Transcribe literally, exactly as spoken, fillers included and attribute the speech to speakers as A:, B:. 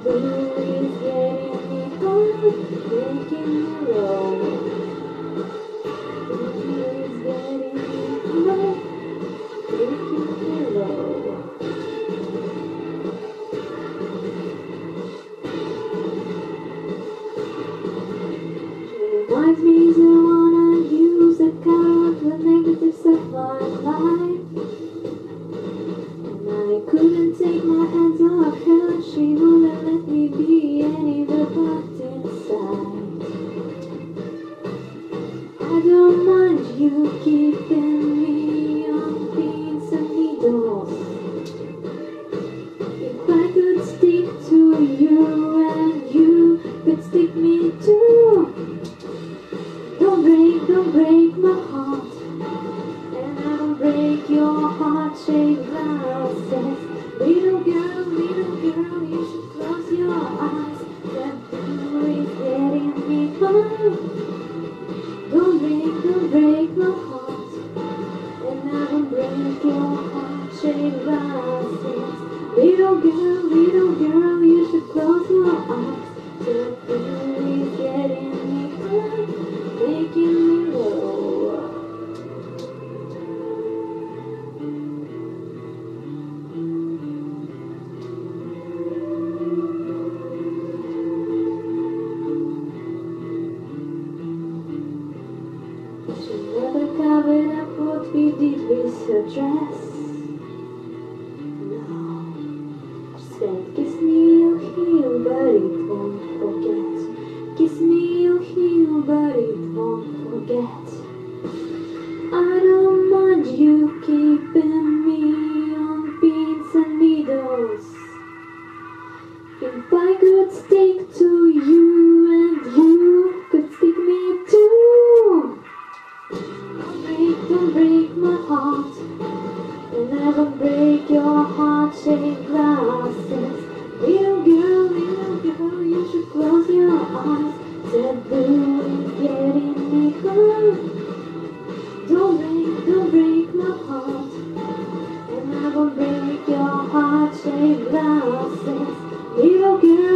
A: blue is getting me hard, making me low. Blue is getting me hard, making me low. She reminds me to wanna use the color of the negatives of my life. And I couldn't take my hands off her, she wouldn't let me be any but locked inside. I don't mind you keeping me on pins and needles. If I could stick to you and you could stick me too. Don't break, don't break my heart, and I won't break your heart-shaped glasses. Little girl, little girl, you should close your eyes. That blue is getting me high. Don't break, don't break my heart, and I won't break your heart-shaped glasses. Little girl, little girl, you should close your eyes. That blue is getting me high, making me low. She never covered up what we did with her dress. No, she said, kiss me, you'll heal, but it won't forget. Kiss me, you'll heal, but it won't forget. I don't mind you keeping me on pins and needles. If I could stick to you and you could stick me too. Don't break, don't break my heart, and I won't break your heart-shaped glasses. Little girl, little girl, you should close your eyes. That blue is getting me high. Don't break, don't break my heart, and I won't break your heart-shaped glasses. Little girl,